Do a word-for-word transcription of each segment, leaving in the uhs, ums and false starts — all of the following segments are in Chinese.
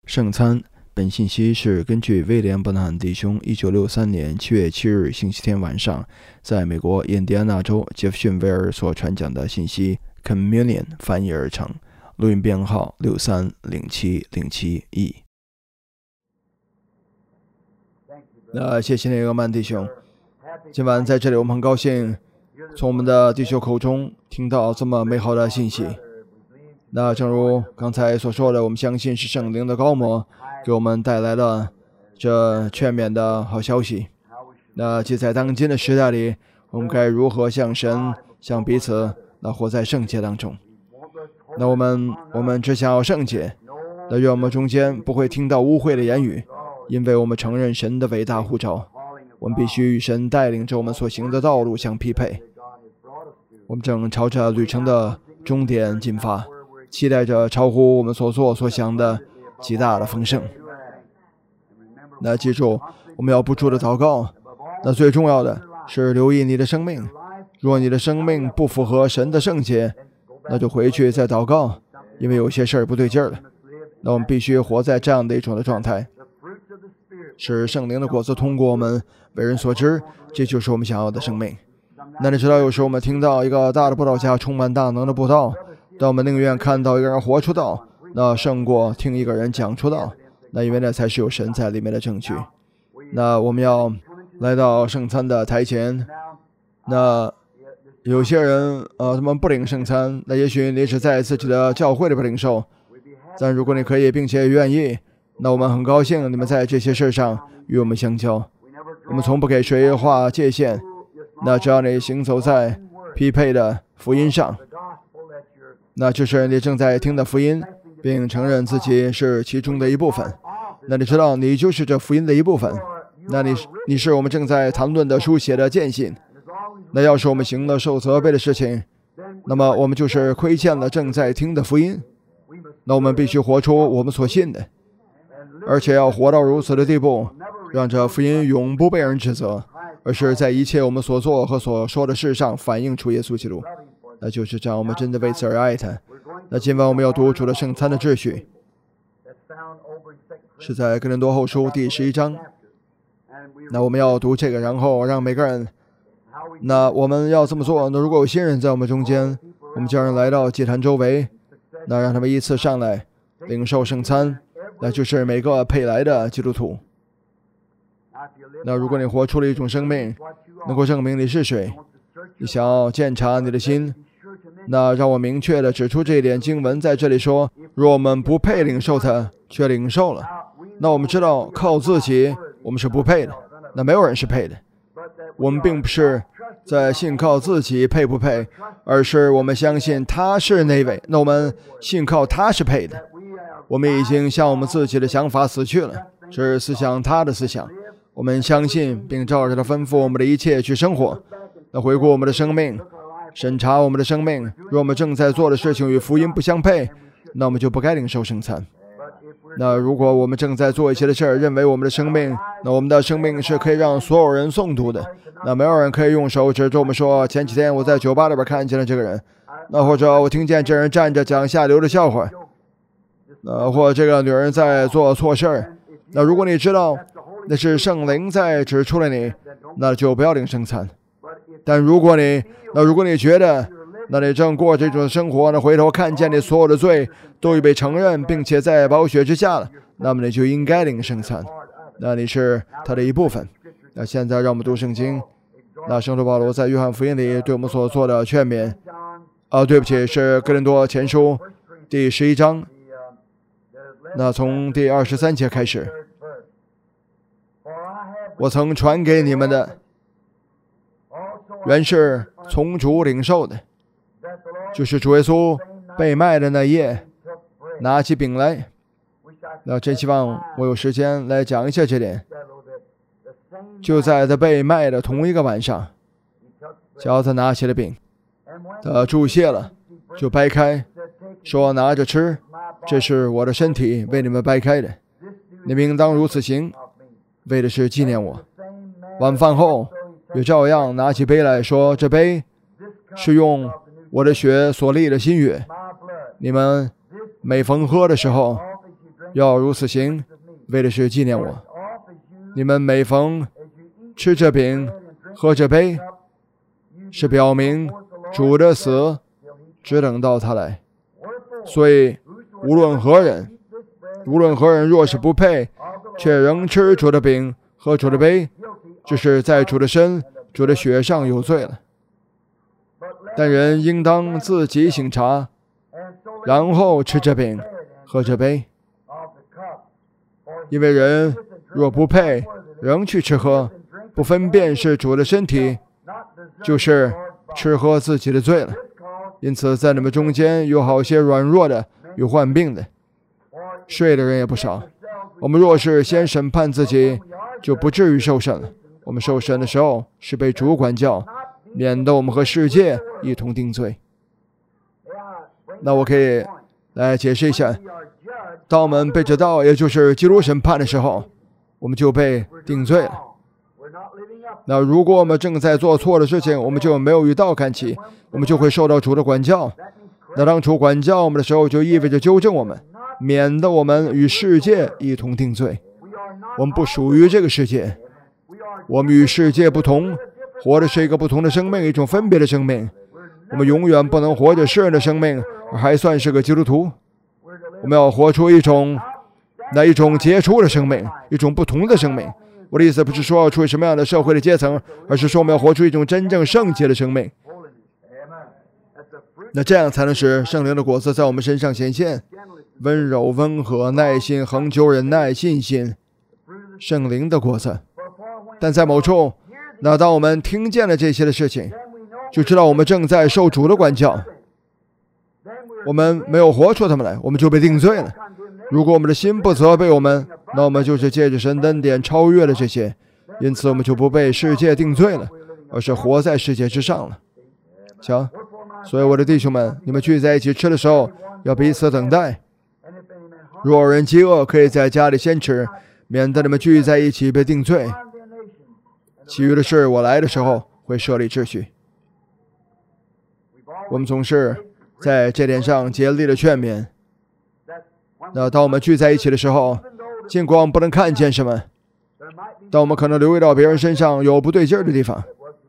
圣餐。本信息是根据威廉·伯纳汉弟兄一九六三年七月七日星期天晚上在美国印第安纳州杰弗逊维尔所传讲的信息 Communion 翻译而成，录音编号六三零七零七 E。那谢谢那个曼弟兄，今晚在这里我们很高兴从我们的弟兄口中听到这么美好的信息。那正如刚才所说的，我们相信是圣灵的高摩给我们带来了这劝勉的好消息。那即在当今的时代里，我们该如何向神、向彼此，那活在圣洁当中。那我们我们只想要圣洁，那愿我们中间不会听到污秽的言语，因为我们承认神的伟大呼召，我们必须与神带领着我们所行的道路相匹配。我们正朝着旅程的终点进发，期待着超乎我们所做所想的极大的丰盛。那记住，我们要不住的祷告。那最重要的是留意你的生命，若你的生命不符合神的圣洁，那就回去再祷告，因为有些事儿不对劲儿了。那我们必须活在这样的一种的状态，使圣灵的果子通过我们为人所知，这就是我们想要的生命。那你知道，有时候我们听到一个大的布道家充满大能的布道，但我们宁愿看到一个人活出道，那胜过听一个人讲出道，那因为那才是有神在里面的证据。那我们要来到圣餐的台前，那有些人呃，他们不领圣餐，那也许你只在自己的教会里边领受，但如果你可以并且愿意，那我们很高兴你们在这些事上与我们相交。我们从不给谁划界限，那只要你行走在匹配的福音上，那就是你正在听的福音，并承认自己是其中的一部分。那你知道你就是这福音的一部分，那你你是我们正在谈论的书写的见信。那要是我们行了受责备的事情，那么我们就是亏欠了正在听的福音。那我们必须活出我们所信的，而且要活到如此的地步，让这福音永不被人指责，而是在一切我们所做和所说的事上反映出耶稣基督。那就是这样，我们真的为此而爱他。那今晚我们要读主的圣餐的秩序，是在哥林多后书第十一章。那我们要读这个，然后让每个人，那我们要这么做。那如果有新人在我们中间，我们叫人来到祭坛周围，那让他们依次上来领受圣餐，那就是每个配来的基督徒。那如果你活出了一种生命，能够证明你是谁，你想要检查你的心，那让我明确地指出这一点。经文在这里说，若我们不配领受它，却领受了，那我们知道靠自己我们是不配的，那没有人是配的。我们并不是在信靠自己配不配，而是我们相信他是那位，那我们信靠他是配的。我们已经向我们自己的想法死去了，是思想他的思想。我们相信并照着他吩咐我们的一切去生活。那回顾我们的生命，审查我们的生命，若我们正在做的事情与福音不相配，那我们就不该领受圣餐。那如果我们正在做一些的事儿，认为我们的生命，那我们的生命是可以让所有人诵读的，那没有人可以用手指着我们说，前几天我在酒吧里边看见了这个人，那或者我听见这人站着讲下流的笑话，呃，或这个女人在做错事儿。那如果你知道那是圣灵在指出了你，那就不要领圣餐。但如果你那如果你觉得那你正过这种生活，那回头看见你所有的罪都已被承认，并且在宝血之下了，那么你就应该领圣餐，那你是他的一部分。那现在让我们读圣经。那圣徒保罗在约翰福音里对我们所做的劝勉，啊，对不起，是哥林多前书第十一章，那从第二十三节开始，我曾传给你们的，原是从主领受的，就是主耶稣被卖的那夜，拿起饼来。那真希望我有时间来讲一下这点。就在他被卖的同一个晚上，叫他拿起了饼，他注谢了，就掰开，说拿着吃，这是我的身体，为你们掰开的，你们应当如此行，为的是纪念我。晚饭后也照样拿起杯来说，这杯是用我的血所立的新约，你们每逢喝的时候要如此行，为的是纪念我。你们每逢吃这饼、喝这杯，是表明主的死，只等到他来。所以，无论何人，无论何人，若是不配，却仍吃主的饼、喝主的杯，就是在主的身、主的血上有罪了。但人应当自己省察，然后吃这饼、喝这杯。因为人若不配，仍去吃喝，不分辨是主的身体，就是吃喝自己的罪了。因此，在你们中间有好些软弱的，有患病的，睡的人也不少。我们若是先审判自己，就不至于受审了。我们受审的时候是被主管教，免得我们和世界一同定罪。那我可以来解释一下，当我们被这道，也就是基督审判的时候，我们就被定罪了。那如果我们正在做错的事情，我们就没有与道看齐，我们就会受到主的管教。那当主管教我们的时候，就意味着纠正我们，免得我们与世界一同定罪。我们不属于这个世界，我们与世界不同，活的是一个不同的生命，一种分别的生命。我们永远不能活着世人的生命，而还算是个基督徒。我们要活出一种那一种杰出的生命，一种不同的生命。我的意思不是说要处于什么样的社会的阶层，而是说我们要活出一种真正圣洁的生命。那这样才能使圣灵的果子在我们身上显现：温柔、温和、耐心、恒久忍耐、信心，圣灵的果子。但在某处，那当我们听见了这些的事情，就知道我们正在受主的管教。我们没有活出他们来，我们就被定罪了。如果我们的心不责备我们，那我们就是借着神的恩典超越了这些，因此我们就不被世界定罪了，而是活在世界之上了。瞧，所以我的弟兄们，你们聚在一起吃的时候，要彼此等待。若有人饥饿，可以在家里先吃，免得你们聚在一起被定罪。其余的事，我来的时候会设立秩序。我们总是在这点上竭力的劝勉。那当我们聚在一起的时候，尽管我们不能看见什么，但我们可能留意到别人身上有不对劲儿的地方。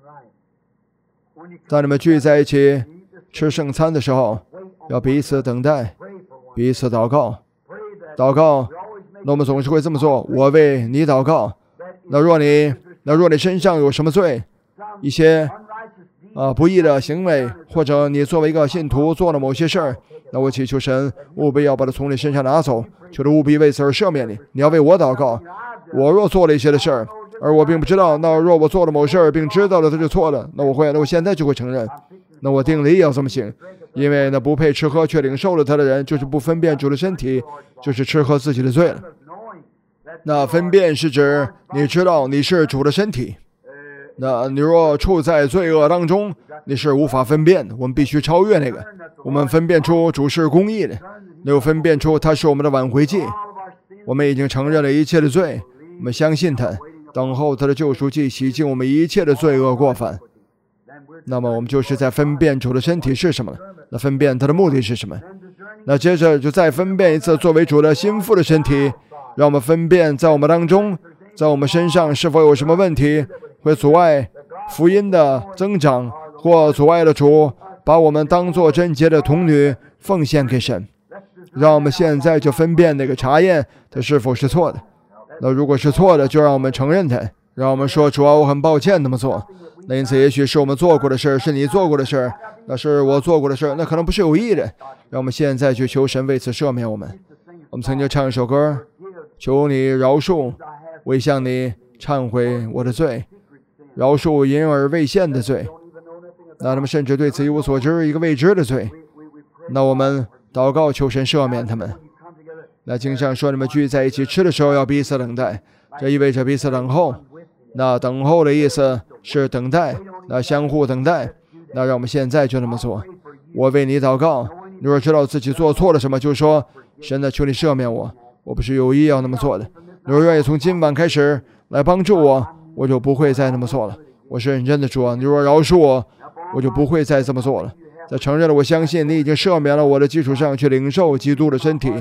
当你们聚在一起吃圣餐的时候，要彼此等待，彼此祷告。祷告，那我们总是会这么做：我为你祷告。那若你那若你身上有什么罪，一些啊不义的行为，或者你作为一个信徒做了某些事儿，那我祈求神务必要把它从你身上拿走，求他务必为此而赦免你。你要为我祷告。我若做了一些的事儿，而我并不知道，那若我做了某事儿并知道了他就错了，那我会那我现在就会承认。那我定理也要这么行，因为那不配吃喝却领受了他的人，就是不分辨主的身体，就是吃喝自己的罪了。那分辨是指你知道你是主的身体，那你若处在罪恶当中，你是无法分辨的。我们必须超越那个，我们分辨出主是公义的，又分辨出他是我们的挽回祭。我们已经承认了一切的罪，我们相信他，等候他的救赎祭，洗净我们一切的罪恶过犯。那么我们就是在分辨主的身体是什么了。那分辨他的目的是什么？那接着就再分辨一次作为主的心腹的身体，让我们分辨在我们当中，在我们身上是否有什么问题会阻碍福音的增长，或阻碍了主把我们当作贞洁的童女奉献给神。让我们现在就分辨那个查验它是否是错的。那如果是错的，就让我们承认它，让我们说主啊，我很抱歉那么做。那因此也许是我们做过的事，是你做过的事，那是我做过的事，那可能不是有意的。让我们现在去求神为此赦免我们。我们曾经唱一首歌，求你饶恕我已向你忏悔我的罪，饶恕隐而未现的罪。那他们甚至对此一无所知，一个未知的罪。那我们祷告求神赦免他们。那经上说，你们聚在一起吃的时候要彼此等待，这意味着彼此等候。那等候的意思是等待，那相互等待。那让我们现在就那么做。我为你祷告，你若知道自己做错了什么，就说神啊，求你赦免我，我不是有意要那么做的。你若愿意从今晚开始来帮助我，我就不会再那么做了。我是认真的说，你若饶恕我，我就不会再这么做了。在承认了我相信你已经赦免了我的基础上，去领受基督的身体，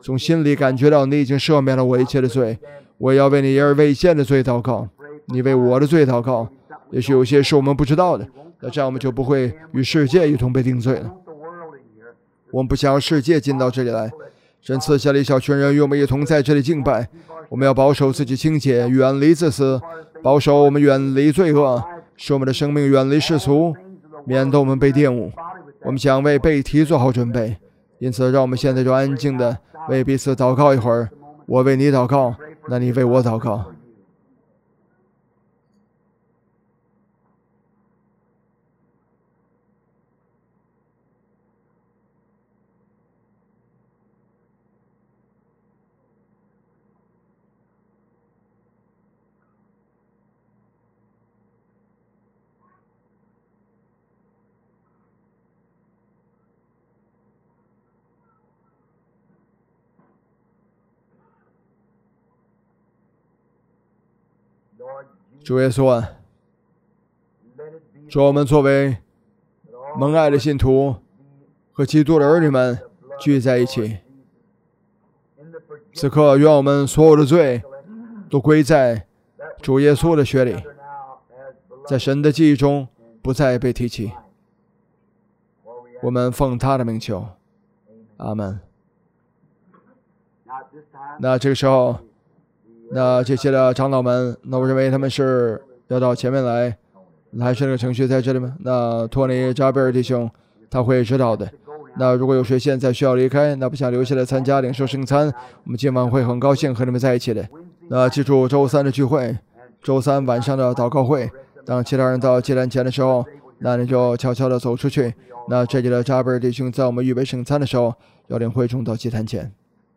从心里感觉到你已经赦免了我一切的罪。我也要为你而违宪的罪祷告，你为我的罪祷告。也许有些是我们不知道的，那这样我们就不会与世界一同被定罪了。我们不想让世界进到这里来。神赐下了一小群人与我们一同在这里敬拜。我们要保守自己清洁，远离自私，保守我们远离罪恶，使我们的生命远离世俗，免得我们被玷污。我们想为被提做好准备，因此让我们现在就安静的为彼此祷告一会儿。我为你祷告，那你为我祷告。主耶稣啊，主我们作为蒙爱的信徒和基督的儿女们聚在一起，此刻愿我们所有的罪都归在主耶稣的血里，在神的记忆中不再被提起。我们奉他的名求，阿们。那这个时候，那这些的长老们，那我认为他们是要到前面来，还是那个程序在这里吗？那托尼扎贝尔弟兄他会知道的。那如果有谁现在需要离开，那不想留下来参加领受圣餐，我们今晚会很高兴和你们在一起的。那记住周三的聚会，周三晚上的祷告会，当其他人到祭坛前的时候，那你就悄悄地走出去。那这里的扎贝尔弟兄在我们预备圣餐的时候，要领会众到祭坛前。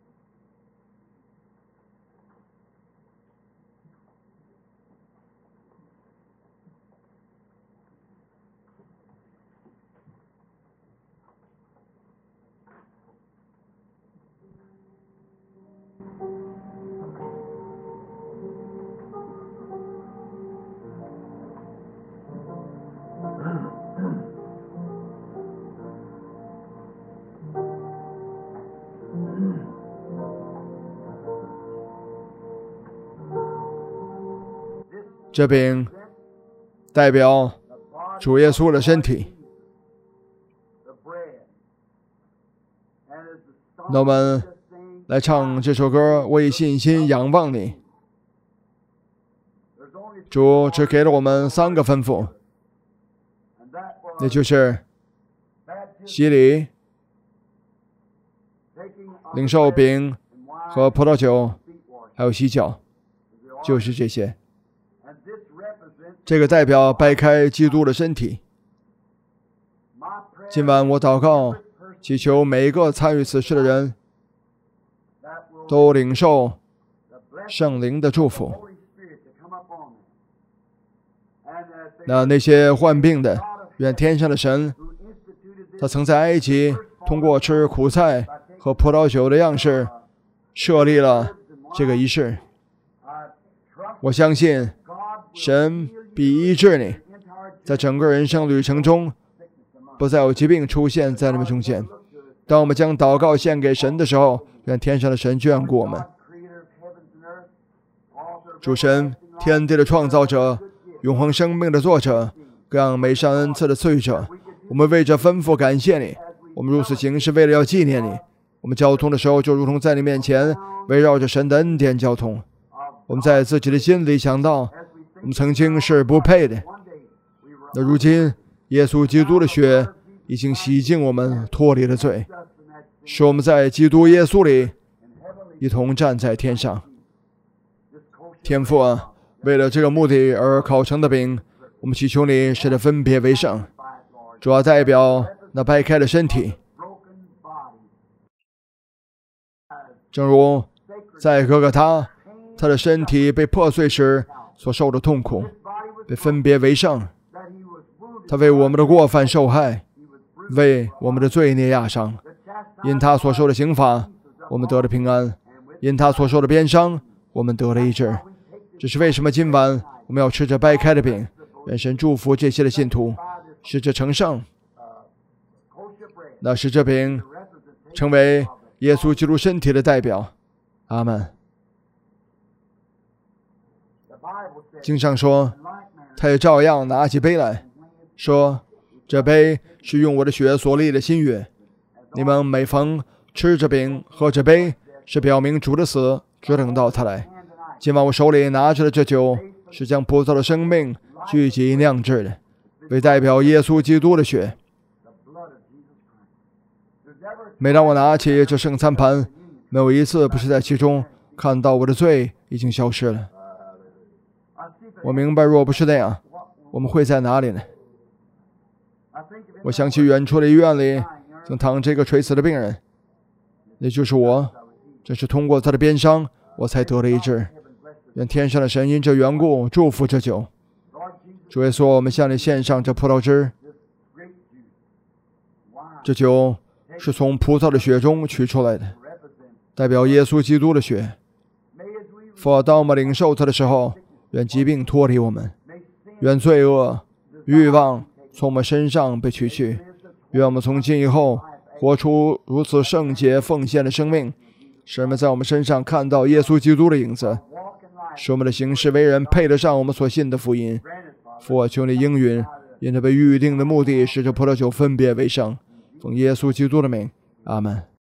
这饼代表主耶稣的身体。那我们来唱这首歌，为信心仰望你。主只给了我们三个吩咐，也就是洗礼、领受饼和葡萄酒，还有洗脚，就是这些。这个代表掰开基督的身体。今晚我祷告，祈求每一个参与此事的人都领受圣灵的祝福。那那些患病的，愿天上的神，他曾在埃及通过吃苦菜和葡萄酒的样式设立了这个仪式。我相信神必医治你，在整个人生旅程中不再有疾病出现在你们中间。当我们将祷告献给神的时候，愿天上的神眷顾我们。主神，天地的创造者，永恒生命的作者，各样美善恩赐的赐予者，我们为这吩咐感谢你。我们如此行是为了要纪念你。我们交通的时候就如同在你面前围绕着神的恩典交通。我们在自己的心里想到，我们曾经是不配的，那如今耶稣基督的血已经洗净我们，脱离了罪，使我们在基督耶稣里一同站在天上。天父啊，为了这个目的而烤成的饼，我们祈求你使它分别为圣，主要代表那掰开的身体。正如在哥哥他他的身体被破碎时所受的痛苦，被分别为圣。他为我们的过犯受害，为我们的罪孽压伤。因他所受的刑罚，我们得了平安；因他所受的鞭伤，我们得了医治。这是为什么今晚我们要吃着掰开的饼。愿神祝福这些的信徒，使这成圣，那使这饼成为耶稣基督身体的代表。阿门。经上说，他也照样拿起杯来，说：“这杯是用我的血所立的新约。你们每逢吃这饼喝这杯，是表明主的死，直等到他来。今晚我手里拿着的这酒，是将葡萄的生命聚集酿制的，为代表耶稣基督的血。每当我拿起这圣餐盘，没有一次不是在其中看到我的罪已经消失了。我明白，若不是那样，我们会在哪里呢？我想起远处的医院里正躺着一个垂死的病人，那就是我。正是通过他的鞭伤，我才得了医治。愿天上的神因这缘故祝福这酒。主耶稣，我们向你献上这葡萄汁。这酒是从葡萄的血中取出来的，代表耶稣基督的血。父，当我们领受它的时候，愿疾病脱离我们，愿罪恶、欲望从我们身上被取去，愿我们从今以后活出如此圣洁奉献的生命，使人们在我们身上看到耶稣基督的影子，使我们的行事为人配得上我们所信的福音。父啊，求你应允，因着被预定的目的，使这葡萄酒分别为圣。奉耶稣基督的名，阿们。